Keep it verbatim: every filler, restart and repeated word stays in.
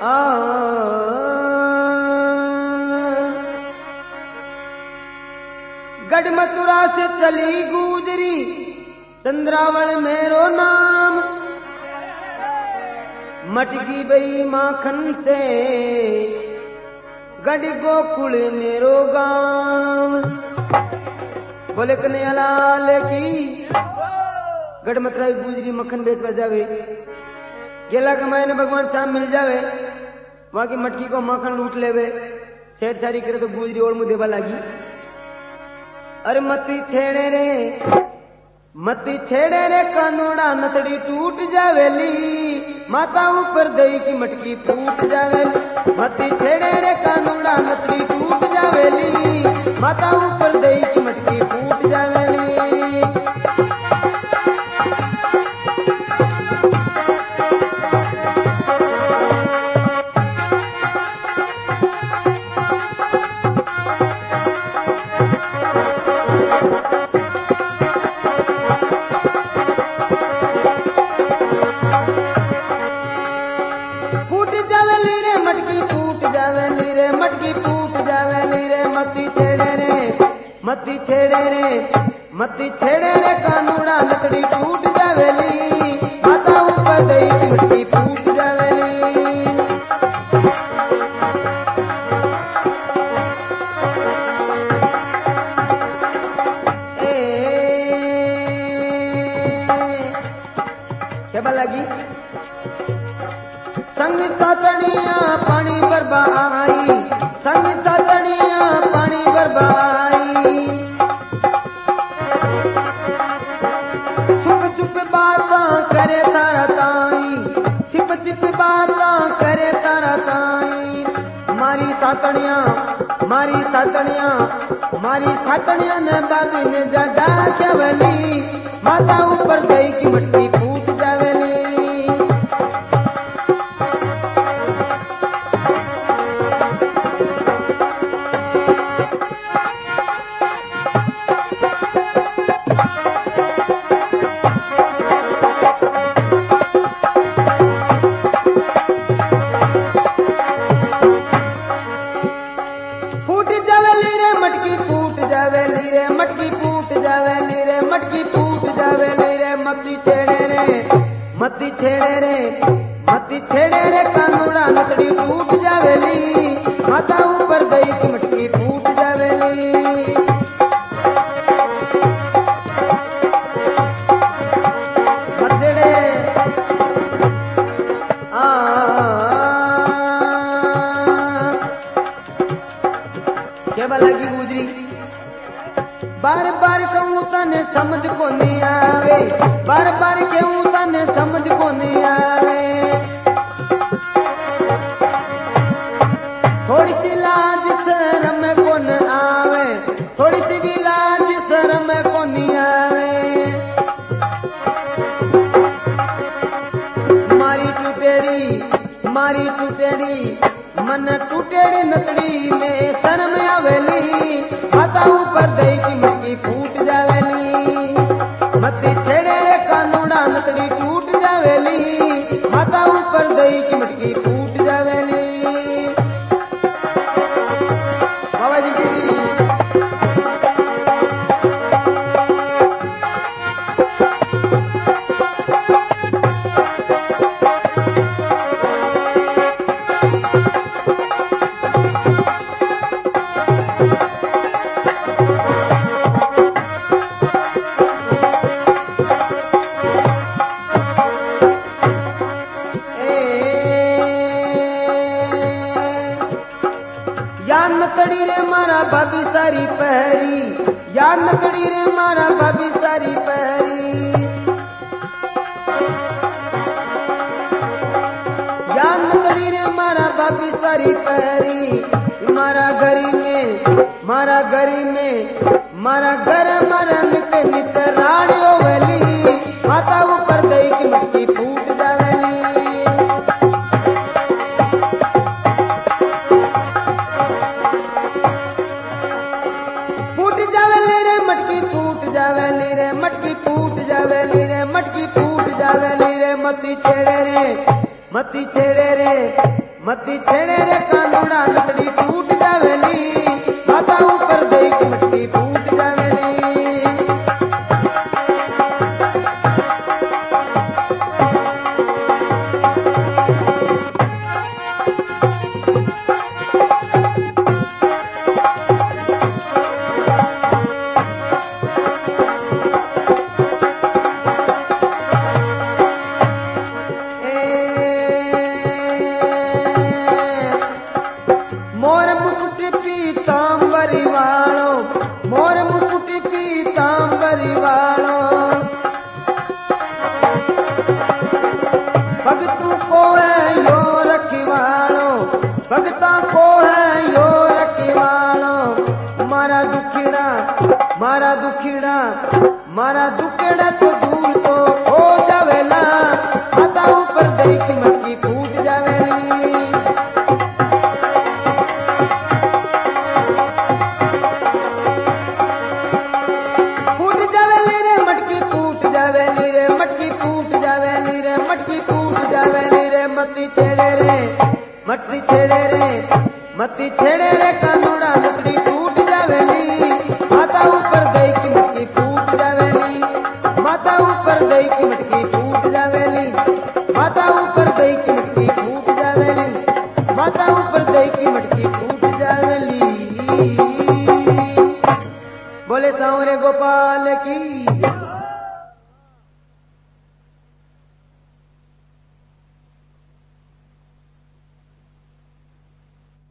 आ गढ़ मथुरा से चली गुजरी चंद्रावल मेरो नाम मटकी बई माखन से गढ़ गोकुल मेरो गांव। बोले कन्हैया लाल की। गढ़ मथुरा गुजरी मक्खन बेच जावे गेला कमाए ने भगवान श्याम मिल जावे वहां की मटकी को माखन लूट लेवे छेड़छाड़ी करे तो गुजरी और मुंह देवा लागी। अरे मती छेड़े रे मती छेड़े रे कानूड़ा नथड़ी टूट जावेली माता ऊपर दही की मटकी फूट जावेली। मती छेड़े रे कानूड़ा नथड़ी टूट जावेली माता ऊपर दही की मटकी फूट जावेली। मती छेड़े रे मती छेड़े रे कानूड़ा लकड़ी टूट जावेली माता ऊपर दही की मटकी फूट जावेली। क्या लगी संग सातड़िया पानी बरबा आई संग सातड़िया पानी बरबा आई छुप छुप बातां करे तारा ताई छिप छिप बातां करे तारा ताई मारी सातड़िया मारी सातड़िया मारी सातड़िया ने बाबी ने जगा केवली माता ऊपर दही की मटकी फूट जावेली। मती छेड़े रे मती छेड़े रे कानूड़ा लकड़ी टूट जावेली माता ऊपर दही की मटकी फूट जावेली। मरदेड़े आ क्या लगी गुजरी बार बार कहूं तने समझ को नहीं आवे बार बार कहूं तने समझ को नहीं आवे थोड़ी सी लाज शर्म को न आवे थोड़ी सी भी लाज शर्म को नहीं आवे मारी टूटेड़ी मारी टूटेड़ी मन टूटेड़ी नतड़ी में शर्म आवेली माता ऊपर दही की मटकी फूट जावेली। मती छेड़े रे कानूड़ा नतड़ी टूट जावेली माता ऊपर दही की मटकी फूट जावेली। बाबा जी की नतड़ी रे मारा भाभी सारी पहरी या नतड़ी रे मारा भाभी सारी पहरी या नतड़ी रे मारा भाभी सारी पहरी मारा गरी में मारा गरी में मारा घर मारा नित नित राड़ियो वेली माता ऊपर दही की मटकी फूट जावेली। मटकी फूट जावेली रे मटकी फूट जावेली रे मती छेड़े रे मती छेड़े रे मती छेड़े रे कानूड़ा लकड़ी टूट जावेली माता ऊपर दई की मटकी फूट जावेली भगतों को है यो रखवालो भगता को है यो रखवालो मारा दुखड़ा मारा दुखड़ा मारा दुखड़ा तो दूर तो हो जावेला माता ऊपर दई की मटकी फूट जावेली फूट जावेली रे मटकी फूट जावेली रे मटकी फूट जावेली रे मटकी फूट जावेली रे मती छेड़े रे मटकी छेड़े रे मती छेड़े रे कानूड़ा लकड़ी टूट जावेली माता ऊपर दई की मटकी फूट जावेली माता ऊपर दई की मटकी फूट जावेली माता ऊपर दई की मटकी फूट जावेली माता ऊपर दई की मटकी फूट जावेली बोले सांवरे गोपाल की